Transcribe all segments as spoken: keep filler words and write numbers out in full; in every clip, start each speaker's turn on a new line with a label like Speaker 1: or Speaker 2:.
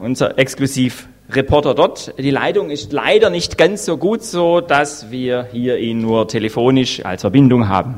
Speaker 1: unser Exklusivreporter dort. Die Leitung ist leider nicht ganz so gut, so dass wir hier ihn nur telefonisch als Verbindung haben.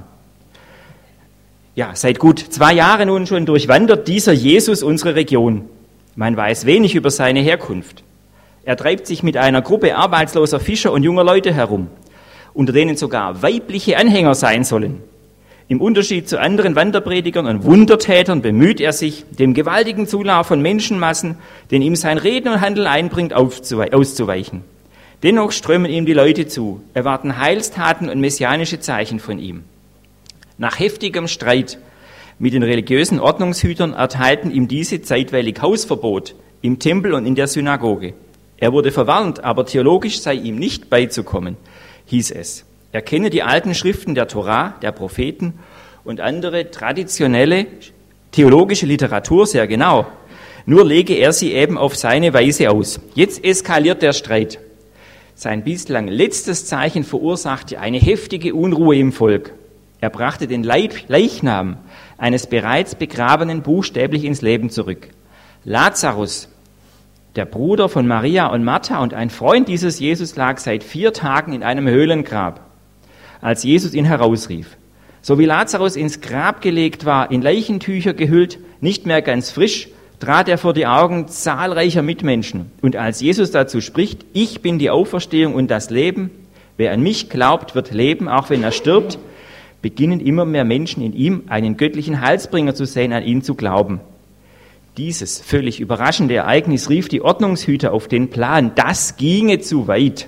Speaker 1: Ja, seit gut zwei Jahren nun schon durchwandert dieser Jesus unsere Region. Man weiß wenig über seine Herkunft. Er treibt sich mit einer Gruppe arbeitsloser Fischer und junger Leute herum, unter denen sogar weibliche Anhänger sein sollen. Im Unterschied zu anderen Wanderpredigern und Wundertätern bemüht er sich, dem gewaltigen Zulauf von Menschenmassen, den ihm sein Reden und Handeln einbringt, auszuweichen. Dennoch strömen ihm die Leute zu, erwarten Heilstaten und messianische Zeichen von ihm. Nach heftigem Streit mit den religiösen Ordnungshütern erteilten ihm diese zeitweilig Hausverbot im Tempel und in der Synagoge. Er wurde verwarnt, aber theologisch sei ihm nicht beizukommen, hieß es. Er kenne die alten Schriften der Torah, der Propheten und andere traditionelle theologische Literatur sehr genau. Nur lege er sie eben auf seine Weise aus. Jetzt eskaliert der Streit. Sein bislang letztes Zeichen verursachte eine heftige Unruhe im Volk. Er brachte den Leichnam eines bereits Begrabenen buchstäblich ins Leben zurück. Lazarus, der Bruder von Maria und Martha und ein Freund dieses Jesus, lag seit vier Tagen in einem Höhlengrab, als Jesus ihn herausrief. So wie Lazarus ins Grab gelegt war, in Leichentücher gehüllt, nicht mehr ganz frisch, trat er vor die Augen zahlreicher Mitmenschen. Und als Jesus dazu spricht, ich bin die Auferstehung und das Leben, wer an mich glaubt, wird leben, auch wenn er stirbt, beginnen immer mehr Menschen in ihm einen göttlichen Heilsbringer zu sehen, an ihn zu glauben. Dieses völlig überraschende Ereignis rief die Ordnungshüter auf den Plan, das ginge zu weit.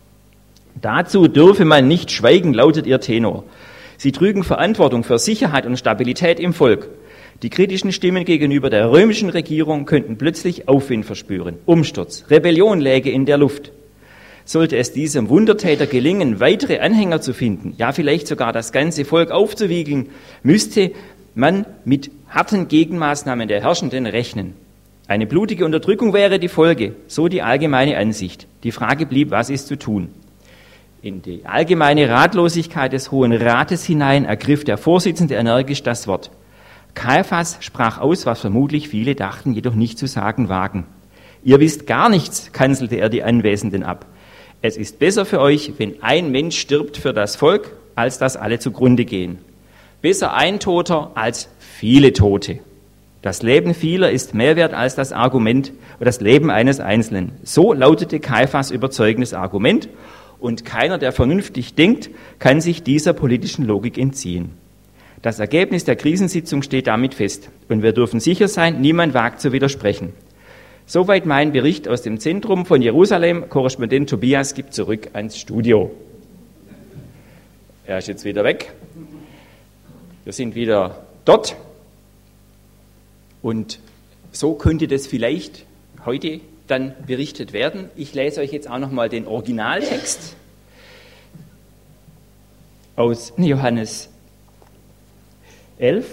Speaker 1: Dazu dürfe man nicht schweigen, lautet ihr Tenor. Sie trügen Verantwortung für Sicherheit und Stabilität im Volk. Die kritischen Stimmen gegenüber der römischen Regierung könnten plötzlich Aufwind verspüren. Umsturz, Rebellion läge in der Luft. Sollte es diesem Wundertäter gelingen, weitere Anhänger zu finden, ja vielleicht sogar das ganze Volk aufzuwiegeln, müsste man mit harten Gegenmaßnahmen der Herrschenden rechnen. Eine blutige Unterdrückung wäre die Folge, so die allgemeine Ansicht. Die Frage blieb, was ist zu tun? In die allgemeine Ratlosigkeit des Hohen Rates hinein ergriff der Vorsitzende energisch das Wort. Kaiphas sprach aus, was vermutlich viele dachten, jedoch nicht zu sagen wagen. Ihr wisst gar nichts, kanzelte er die Anwesenden ab. Es ist besser für euch, wenn ein Mensch stirbt für das Volk, als dass alle zugrunde gehen. Besser ein Toter als viele Tote. Das Leben vieler ist mehr wert als das Argument oder das Leben eines Einzelnen. So lautete Kaiphas überzeugendes Argument. Und keiner, der vernünftig denkt, kann sich dieser politischen Logik entziehen. Das Ergebnis der Krisensitzung steht damit fest. Und wir dürfen sicher sein, niemand wagt zu widersprechen. Soweit mein Bericht aus dem Zentrum von Jerusalem. Korrespondent Tobias gibt zurück ans Studio. Er ist jetzt wieder weg. Wir sind wieder dort. Und so könnte das vielleicht heute dann berichtet werden. Ich lese euch jetzt auch nochmal den Originaltext aus Johannes elf.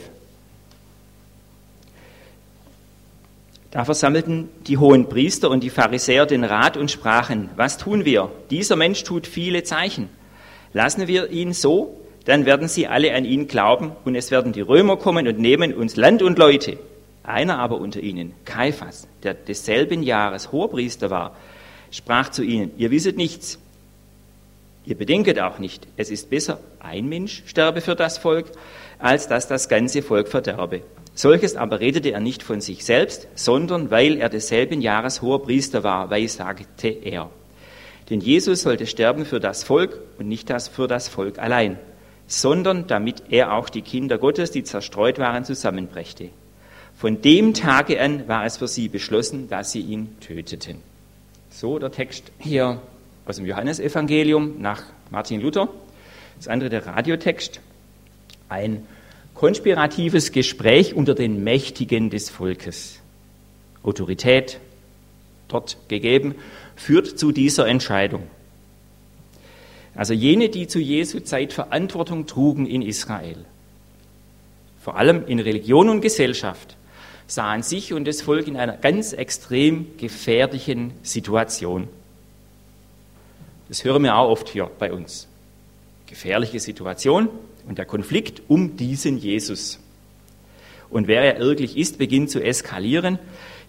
Speaker 1: Da versammelten die hohen Priester und die Pharisäer den Rat und sprachen, was tun wir? Dieser Mensch tut viele Zeichen. Lassen wir ihn so, dann werden sie alle an ihn glauben und es werden die Römer kommen und nehmen uns Land und Leute. Einer aber unter ihnen, Kaiphas, der desselben Jahres Hohepriester war, sprach zu ihnen, ihr wisset nichts, ihr bedenket auch nicht, es ist besser, ein Mensch sterbe für das Volk, als dass das ganze Volk verderbe. Solches aber redete er nicht von sich selbst, sondern weil er desselben Jahres Hohepriester war, weissagte er. Denn Jesus sollte sterben für das Volk und nicht das für das Volk allein, sondern damit er auch die Kinder Gottes, die zerstreut waren, zusammenbrächte. Von dem Tage an war es für sie beschlossen, dass sie ihn töteten. So der Text hier aus dem Johannesevangelium nach Martin Luther. Das andere der Radiotext. Ein konspiratives Gespräch unter den Mächtigen des Volkes. Autorität dort gegeben, führt zu dieser Entscheidung. Also jene, die zu Jesu Zeit Verantwortung trugen in Israel, vor allem in Religion und Gesellschaft, sahen sich und das Volk in einer ganz extrem gefährlichen Situation. Das hören wir auch oft hier bei uns. Gefährliche Situation und der Konflikt um diesen Jesus. Und wer er wirklich ist, beginnt zu eskalieren.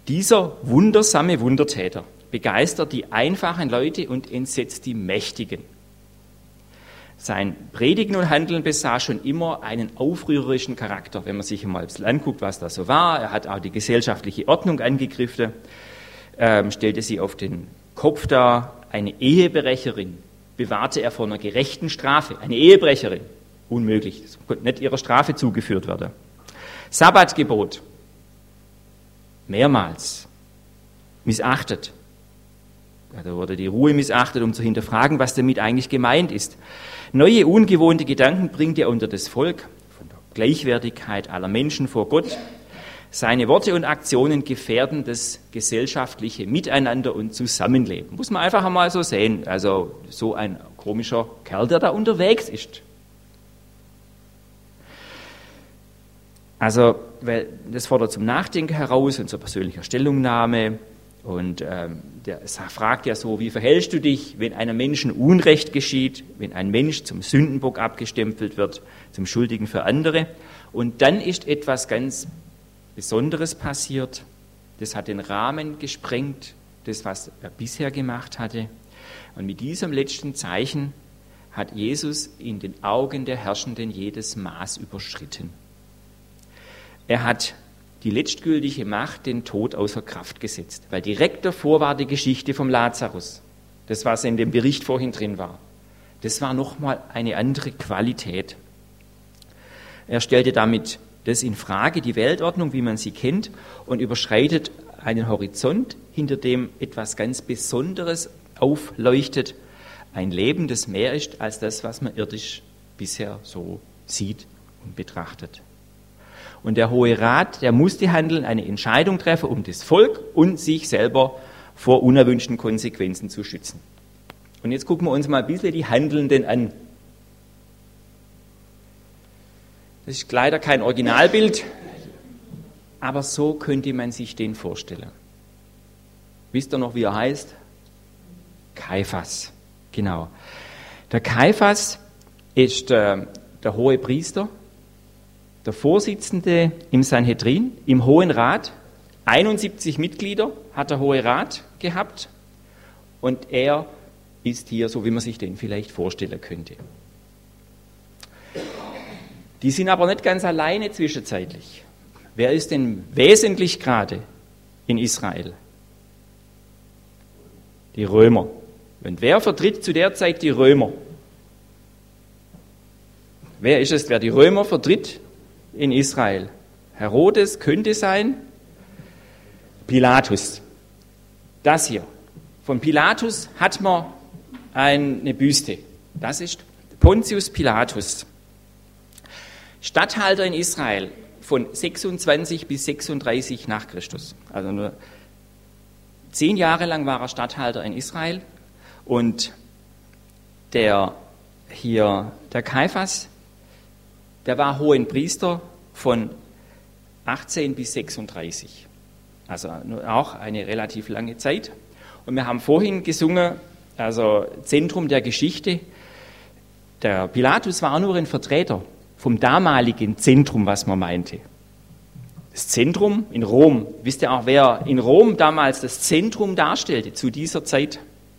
Speaker 1: Dieser wundersame Wundertäter begeistert die einfachen Leute und entsetzt die Mächtigen. Sein Predigen und Handeln besaß schon immer einen aufrührerischen Charakter, wenn man sich mal anguckt, was da so war. Er hat auch die gesellschaftliche Ordnung angegriffen, ähm, stellte sie auf den Kopf dar. Eine Ehebrecherin bewahrte er vor einer gerechten Strafe. Eine Ehebrecherin, unmöglich, das konnte nicht ihrer Strafe zugeführt werden. Sabbatgebot, mehrmals missachtet. Da wurde die Ruhe missachtet, um zu hinterfragen, was damit eigentlich gemeint ist. Neue, ungewohnte Gedanken bringt er unter das Volk, von der Gleichwertigkeit aller Menschen vor Gott. Seine Worte und Aktionen gefährden das gesellschaftliche Miteinander und Zusammenleben. Muss man einfach einmal so sehen. Also so ein komischer Kerl, der da unterwegs ist. Also, weil das fordert zum Nachdenken heraus und zur persönlichen Stellungnahme. Und ähm, der fragt ja so, wie verhältst du dich, wenn einem Menschen Unrecht geschieht, wenn ein Mensch zum Sündenbock abgestempelt wird, zum Schuldigen für andere. Und dann ist etwas ganz Besonderes passiert. Das hat den Rahmen gesprengt, das, was er bisher gemacht hatte. Und mit diesem letzten Zeichen hat Jesus in den Augen der Herrschenden jedes Maß überschritten. Er hat die letztgültige Macht, den Tod außer Kraft gesetzt. Weil direkt davor war die Geschichte vom Lazarus. Das, was in dem Bericht vorhin drin war. Das war nochmal eine andere Qualität. Er stellte damit das in Frage, die Weltordnung, wie man sie kennt, und überschreitet einen Horizont, hinter dem etwas ganz Besonderes aufleuchtet. Ein Leben, das mehr ist als das, was man irdisch bisher so sieht und betrachtet. Und der Hohe Rat, der musste handeln, eine Entscheidung treffen, um das Volk und sich selber vor unerwünschten Konsequenzen zu schützen. Und jetzt gucken wir uns mal ein bisschen die Handelnden an. Das ist leider kein Originalbild, aber so könnte man sich den vorstellen. Wisst ihr noch, wie er heißt? Kaiphas, genau. Der Kaiphas ist äh, der hohe Priester, der Vorsitzende im Sanhedrin, im Hohen Rat. einundsiebzig Mitglieder hat der Hohe Rat gehabt und er ist hier, so wie man sich den vielleicht vorstellen könnte. Die sind aber nicht ganz alleine zwischenzeitlich. Wer ist denn wesentlich gerade in Israel? Die Römer. Und wer vertritt zu der Zeit die Römer? Wer ist es, wer die Römer vertritt in Israel? Herodes könnte sein. Pilatus. Das hier. Von Pilatus hat man eine Büste. Das ist Pontius Pilatus. Statthalter in Israel von sechsundzwanzig bis sechsunddreißig nach Christus. Also nur zehn Jahre lang war er Statthalter in Israel. Und der hier, der Kaiphas, der war Hohenpriester von achtzehn bis sechsunddreißig. Also auch eine relativ lange Zeit. Und wir haben vorhin gesungen, also Zentrum der Geschichte. Der Pilatus war nur ein Vertreter vom damaligen Zentrum, was man meinte. Das Zentrum in Rom. Wisst ihr auch, wer in Rom damals das Zentrum darstellte zu dieser Zeit?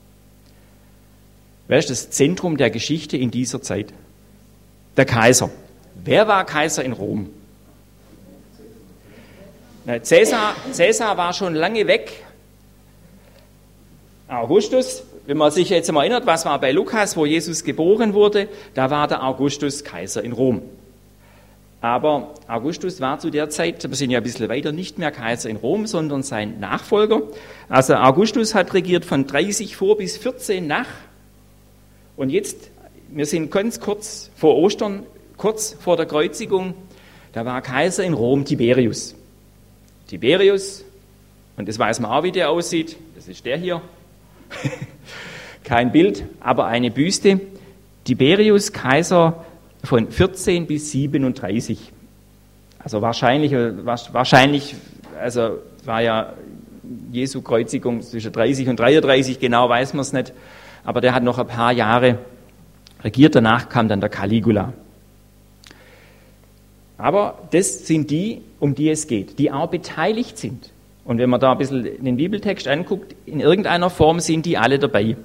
Speaker 1: Wer ist das Zentrum der Geschichte in dieser Zeit? Der Kaiser. Wer war Kaiser in Rom? Na, Caesar, Caesar war schon lange weg. Augustus, wenn man sich jetzt mal erinnert, was war bei Lukas, wo Jesus geboren wurde, da war der Augustus Kaiser in Rom. Aber Augustus war zu der Zeit, wir sind ja ein bisschen weiter, nicht mehr Kaiser in Rom, sondern sein Nachfolger. Also Augustus hat regiert von dreißig vor bis vierzehn nach. Und jetzt, wir sind ganz kurz vor Ostern, kurz vor der Kreuzigung, da war Kaiser in Rom Tiberius. Tiberius, und das weiß man auch, wie der aussieht, das ist der hier. Kein Bild, aber eine Büste. Tiberius, Kaiser von vierzehn bis siebenunddreißig. Also wahrscheinlich, wahrscheinlich, also war ja Jesu Kreuzigung zwischen dreißig und dreiunddreißig, genau weiß man es nicht. Aber der hat noch ein paar Jahre regiert, danach kam dann der Caligula. Aber das sind die, um die es geht, die auch beteiligt sind Und wenn man da ein bisschen den Bibeltext anguckt, in irgendeiner Form sind die alle dabei.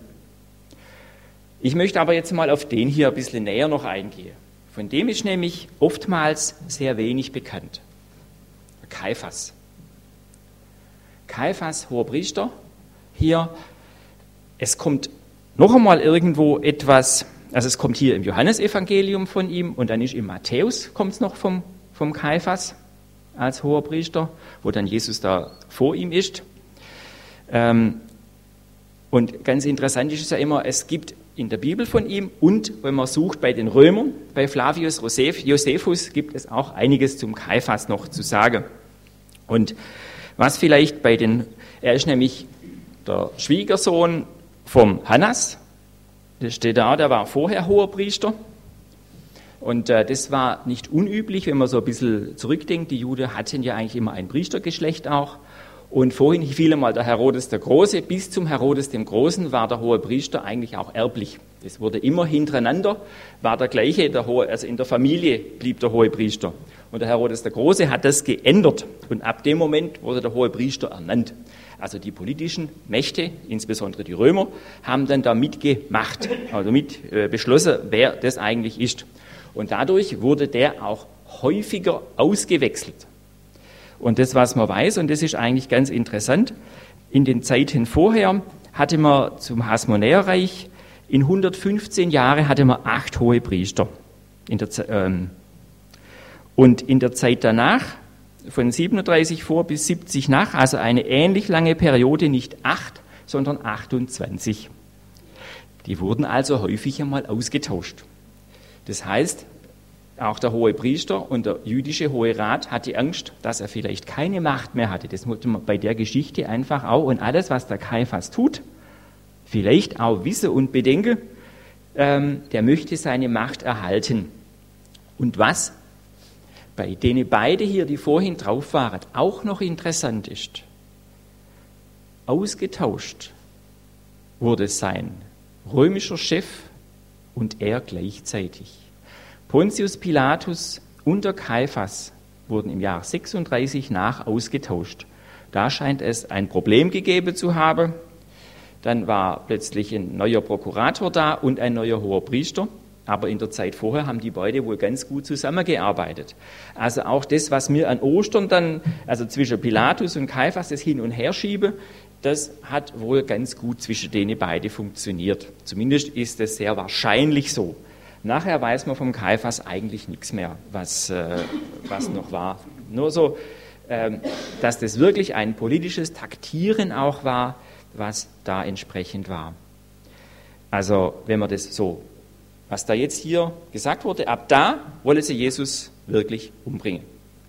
Speaker 1: Ich möchte aber jetzt mal auf den hier ein bisschen näher noch eingehen. Von dem ist nämlich oftmals sehr wenig bekannt. Kaiphas. Kaiphas, Hoherpriester, hier, es kommt noch einmal irgendwo etwas, also es kommt hier im Johannesevangelium von ihm und dann ist im Matthäus, kommt es noch vom, vom Kaiphas als Hoherpriester, wo dann Jesus da vor ihm ist. Ähm, und ganz interessant ist es ja immer, es gibt in der Bibel von ihm und wenn man sucht bei den Römern, bei Flavius Josephus, gibt es auch einiges zum Kaiphas noch zu sagen. Und was vielleicht bei den, er ist nämlich der Schwiegersohn vom Hannas, das steht da, der war vorher Hoherpriester. Und äh, das war nicht unüblich, wenn man so ein bisschen zurückdenkt. Die Juden hatten ja eigentlich immer ein Priestergeschlecht auch. Und vorhin fiel einmal der Herodes der Große. Bis zum Herodes dem Großen war der Hohepriester eigentlich auch erblich. Es wurde immer hintereinander, war der gleiche, der Hohe, also in der Familie blieb der Hohepriester. Und der Herodes der Große hat das geändert. Und ab dem Moment wurde der Hohepriester ernannt. Also die politischen Mächte, insbesondere die Römer, haben dann da mitgemacht, also mit äh, beschlossen, wer das eigentlich ist. Und dadurch wurde der auch häufiger ausgewechselt. Und das, was man weiß, und das ist eigentlich ganz interessant, in den Zeiten vorher hatte man zum Hasmonäerreich, in hundertfünfzehn Jahren hatte man acht Hohepriester. In der, ähm, und in der Zeit danach, von siebenunddreißig vor bis siebzig nach, also eine ähnlich lange Periode, nicht acht, sondern achtundzwanzig. Die wurden also häufig einmal ausgetauscht. Das heißt, auch der Hohepriester und der jüdische Hohe Rat hatte Angst, dass er vielleicht keine Macht mehr hatte. Das musste man bei der Geschichte einfach auch. Und alles, was der Kaiphas tut, vielleicht auch wissen und bedenken, ähm, der möchte seine Macht erhalten. Und was bei denen beide hier, die vorhin drauf waren, auch noch interessant ist, ausgetauscht wurde sein römischer Chef und er gleichzeitig. Pontius Pilatus und der Kaiphas wurden im Jahr sechsunddreißig nach ausgetauscht. Da scheint es ein Problem gegeben zu haben. Dann war plötzlich ein neuer Prokurator da und ein neuer Hoherpriester. Aber in der Zeit vorher haben die beide wohl ganz gut zusammengearbeitet. Also auch das, was mir an Ostern dann, also zwischen Pilatus und Kaiphas, das Hin- und Herschiebe, das hat wohl ganz gut zwischen denen beide funktioniert. Zumindest ist es sehr wahrscheinlich so. Nachher weiß man vom Kaiphas eigentlich nichts mehr, was, äh, was noch war. Nur so, äh, dass das wirklich ein politisches Taktieren auch war, was da entsprechend war. Also wenn man das so, was da jetzt hier gesagt wurde, ab da wollen sie Jesus wirklich umbringen.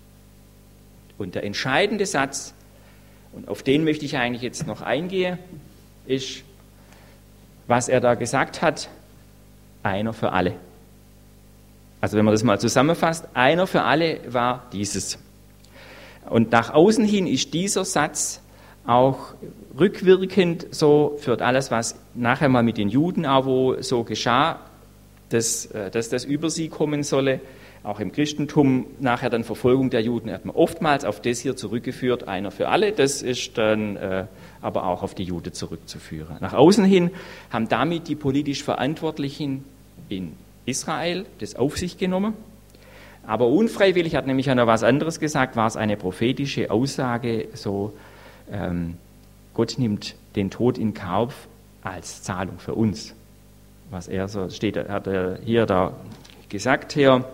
Speaker 1: Und der entscheidende Satz, und auf den möchte ich eigentlich jetzt noch eingehen, ist, was er da gesagt hat, einer für alle. Also wenn man das mal zusammenfasst, einer für alle war dieses. Und nach außen hin ist dieser Satz auch rückwirkend so für alles, was nachher mal mit den Juden auch wo so geschah, dass, dass das über sie kommen solle. Auch im Christentum nachher dann Verfolgung der Juden hat man oftmals auf das hier zurückgeführt, einer für alle. Das ist dann äh, aber auch auf die Juden zurückzuführen. Nach außen hin haben damit die politisch Verantwortlichen in Israel das auf sich genommen. Aber unfreiwillig, hat nämlich noch was anderes gesagt, war es eine prophetische Aussage, so ähm, Gott nimmt den Tod in Kauf als Zahlung für uns. Was er so steht, hat er hier da gesagt hier.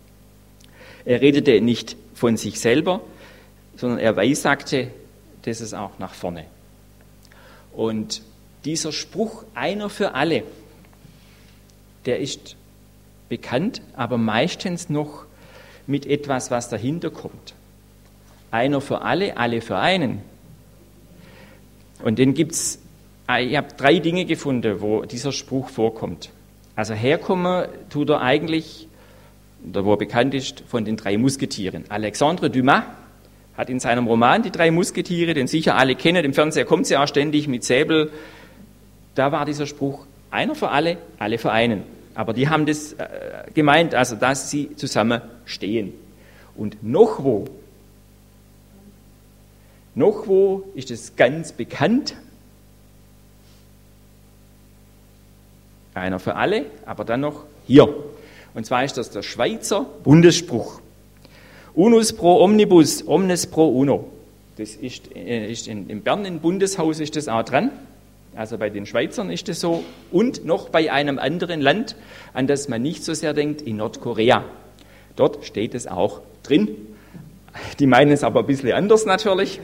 Speaker 1: Er redete nicht von sich selber, sondern er weissagte, das ist auch nach vorne. Und dieser Spruch, einer für alle, der ist bekannt, aber meistens noch mit etwas, was dahinter kommt. Einer für alle, alle für einen. Und den gibt's, ich habe drei Dinge gefunden, wo dieser Spruch vorkommt. Also herkommen tut er eigentlich, wo er bekannt ist, von den drei Musketieren. Alexandre Dumas hat in seinem Roman Die drei Musketiere, den sicher alle kennen, im Fernseher kommt sie auch ständig mit Säbel, da war dieser Spruch, einer für alle, alle für einen. Aber die haben das äh, gemeint, also dass sie zusammen stehen. Und noch wo, Noch wo ist es ganz bekannt? Einer für alle, aber dann noch hier. Und zwar ist das der Schweizer Bundesspruch. Unus pro omnibus, omnes pro uno. Das ist, äh, ist in, in Bern im Bundeshaus ist das auch dran. Also bei den Schweizern ist das so. Und noch bei einem anderen Land, an das man nicht so sehr denkt, in Nordkorea. Dort steht es auch drin. Die meinen es aber ein bisschen anders natürlich.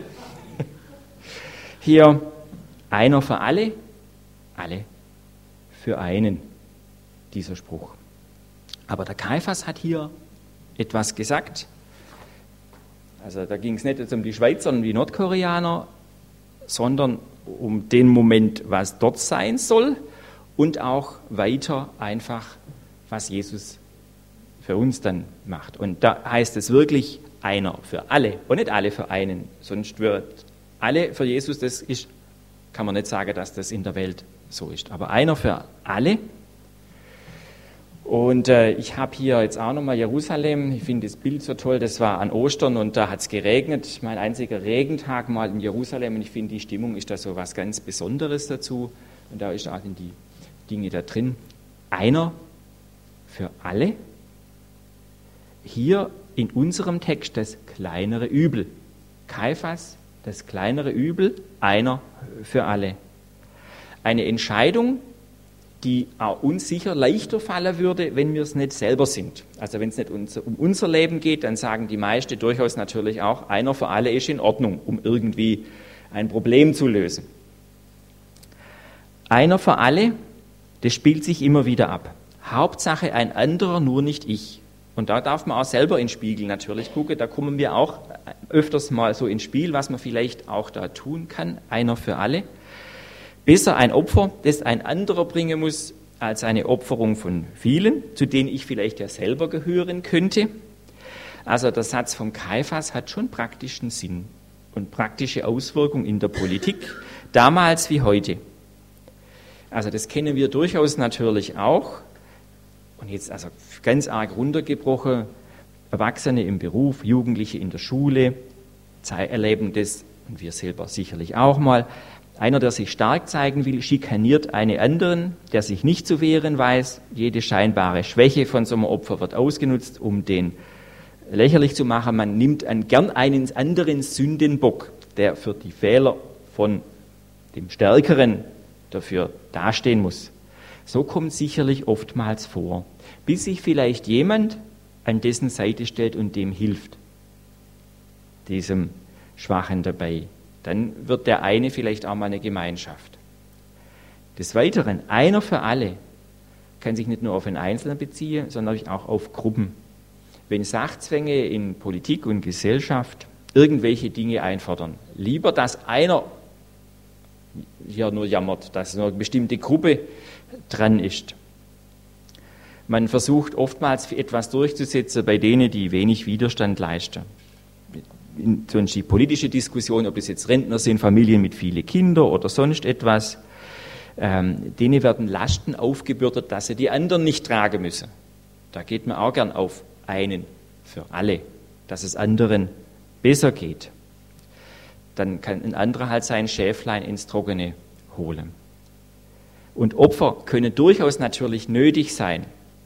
Speaker 1: Hier einer für alle, alle für einen, dieser Spruch. Aber der Kaiphas hat hier etwas gesagt. Also da ging es nicht jetzt um die Schweizer und die Nordkoreaner, sondern um den Moment, was dort sein soll und auch weiter einfach, was Jesus für uns dann macht. Und da heißt es wirklich einer für alle und nicht alle für einen. Sonst wird alle für Jesus, das ist, kann man nicht sagen, dass das in der Welt so ist. Aber einer für alle. Und äh, ich habe hier jetzt auch nochmal Jerusalem. Ich finde das Bild so toll. Das war an Ostern und da hat es geregnet. Mein einziger Regentag mal in Jerusalem. Und ich finde, die Stimmung ist da so was ganz Besonderes dazu. Und da ist auch in die Dinge da drin. Einer für alle. Hier in unserem Text das kleinere Übel. Kaiphas, das kleinere Übel, einer für alle. Eine Entscheidung, die auch uns sicher leichter fallen würde, wenn wir es nicht selber sind. Also wenn es nicht um unser Leben geht, dann sagen die meisten durchaus natürlich auch, einer für alle ist in Ordnung, um irgendwie ein Problem zu lösen. Einer für alle, das spielt sich immer wieder ab. Hauptsache ein anderer, nur nicht ich. Und da darf man auch selber in den Spiegel natürlich gucken. Da kommen wir auch öfters mal so ins Spiel, was man vielleicht auch da tun kann. Einer für alle. Besser ein Opfer, das ein anderer bringen muss, als eine Opferung von vielen, zu denen ich vielleicht ja selber gehören könnte. Also der Satz von Kaiphas hat schon praktischen Sinn und praktische Auswirkungen in der Politik, damals wie heute. Also das kennen wir durchaus natürlich auch. Und jetzt also ganz arg runtergebrochen, Erwachsene im Beruf, Jugendliche in der Schule, erleben das, und wir selber sicherlich auch mal. Einer, der sich stark zeigen will, schikaniert einen anderen, der sich nicht zu wehren weiß. Jede scheinbare Schwäche von so einem Opfer wird ausgenutzt, um den lächerlich zu machen. Man nimmt an gern einen anderen Sündenbock, der für die Fehler von dem Stärkeren dafür dastehen muss. So kommt sicherlich oftmals vor, bis sich vielleicht jemand an dessen Seite stellt und dem hilft, diesem Schwachen dabei. Dann wird der eine vielleicht auch mal eine Gemeinschaft. Des Weiteren, einer für alle kann sich nicht nur auf einen Einzelnen beziehen, sondern auch auf Gruppen. Wenn Sachzwänge in Politik und Gesellschaft irgendwelche Dinge einfordern, lieber, dass einer hier nur jammert, dass nur eine bestimmte Gruppe dran ist. Man versucht oftmals etwas durchzusetzen bei denen, die wenig Widerstand leisten. Sonst die politische Diskussion, ob es jetzt Rentner sind, Familien mit vielen Kindern oder sonst etwas, ähm, denen werden Lasten aufgebürdet, dass sie die anderen nicht tragen müssen. Da geht man auch gern auf einen für alle, dass es anderen besser geht. Dann kann ein anderer halt sein Schäflein ins Trockene holen. Und Opfer können durchaus natürlich nötig sein.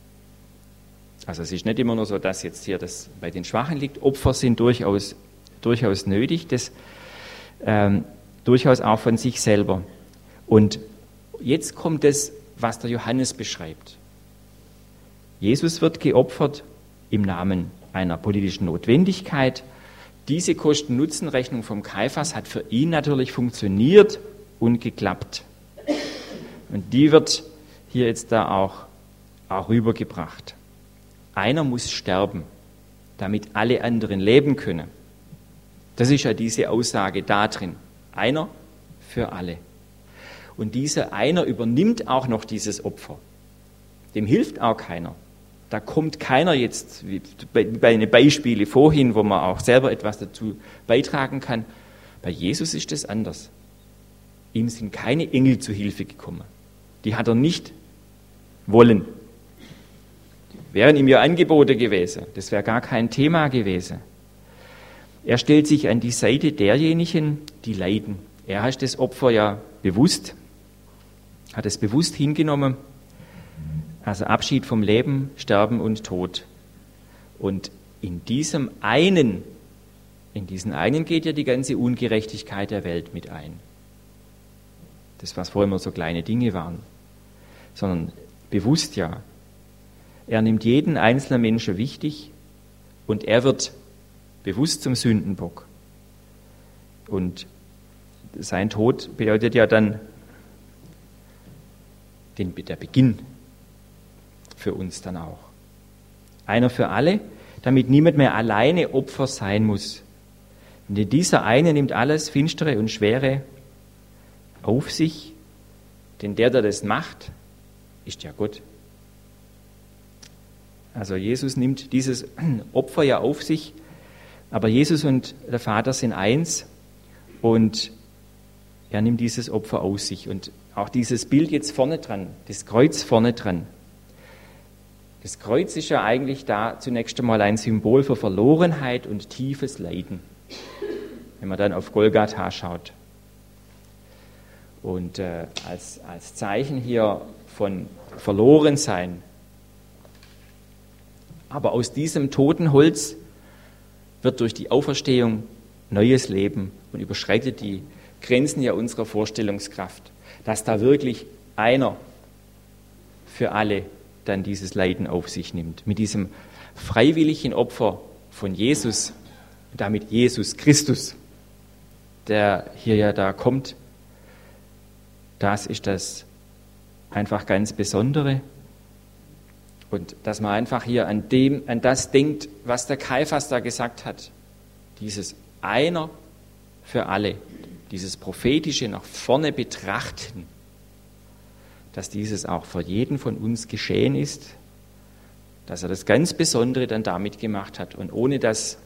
Speaker 1: Also es ist nicht immer nur so, dass jetzt hier das bei den Schwachen liegt. Opfer sind durchaus, durchaus nötig, das ähm, durchaus auch von sich selber. Und jetzt kommt das, was der Johannes beschreibt. Jesus wird geopfert im Namen einer politischen Notwendigkeit. Diese Kosten-Nutzen-Rechnung vom Kaiphas hat für ihn natürlich funktioniert und geklappt. Und die wird hier jetzt da auch, auch rübergebracht. Einer muss sterben, damit alle anderen leben können. Das ist ja diese Aussage da drin. Einer für alle. Und dieser einer übernimmt auch noch dieses Opfer. Dem hilft auch keiner. Da kommt keiner jetzt, wie bei, bei den Beispielen vorhin, wo man auch selber etwas dazu beitragen kann. Bei Jesus ist das anders. Ihm sind keine Engel zu Hilfe gekommen. Die hat er nicht wollen. Die wären ihm ja Angebote gewesen. Das wäre gar kein Thema gewesen. Er stellt sich an die Seite derjenigen, die leiden. Er hat das Opfer ja bewusst, hat es bewusst hingenommen. Also Abschied vom Leben, Sterben und Tod. Und in diesem einen, in diesen einen geht ja die ganze Ungerechtigkeit der Welt mit ein. Das, was vorher immer so kleine Dinge waren. Sondern bewusst ja. Er nimmt jeden einzelnen Menschen wichtig und er wird bewusst zum Sündenbock. Und sein Tod bedeutet ja dann den, der Beginn für uns dann auch. Einer für alle, damit niemand mehr alleine Opfer sein muss. Und dieser eine nimmt alles Finstere und Schwere auf sich, denn der, der das macht, ist ja Gott. Also Jesus nimmt dieses Opfer ja auf sich, aber Jesus und der Vater sind eins und er nimmt dieses Opfer aus sich. Und auch dieses Bild jetzt vorne dran, das Kreuz vorne dran. Das Kreuz ist ja eigentlich da zunächst einmal ein Symbol für Verlorenheit und tiefes Leiden, wenn man dann auf Golgatha schaut. Und äh, als, als Zeichen hier von Verlorensein. Aber aus diesem toten Holz wird durch die Auferstehung neues Leben und überschreitet die Grenzen ja unserer Vorstellungskraft, dass da wirklich einer für alle dann dieses Leiden auf sich nimmt. Mit diesem freiwilligen Opfer von Jesus, damit Jesus Christus, der hier ja da kommt, das ist das einfach ganz Besondere. Und dass man einfach hier an dem, an das denkt, was der Kaiphas da gesagt hat. Dieses einer für alle, dieses prophetische nach vorne betrachten, dass dieses auch für jeden von uns geschehen ist, dass er das ganz Besondere dann damit gemacht hat. Und ohne das,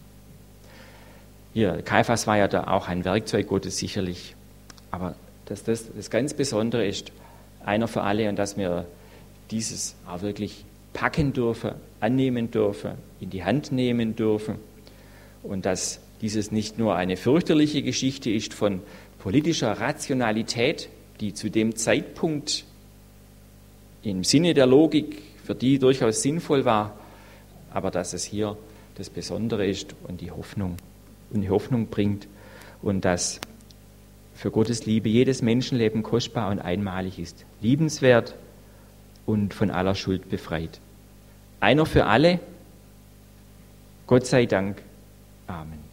Speaker 1: hier, Kaiphas war ja da auch ein Werkzeug Gottes sicherlich, aber dass das das ganz Besondere ist, einer für alle, und dass wir dieses auch wirklich packen dürfen, annehmen dürfen, in die Hand nehmen dürfen und dass dieses nicht nur eine fürchterliche Geschichte ist von politischer Rationalität, die zu dem Zeitpunkt im Sinne der Logik für die durchaus sinnvoll war, aber dass es hier das Besondere ist und die Hoffnung und die Hoffnung bringt und dass für Gottes Liebe jedes Menschenleben kostbar und einmalig ist, liebenswert und von aller Schuld befreit. Einer für alle, Gott sei Dank. Amen.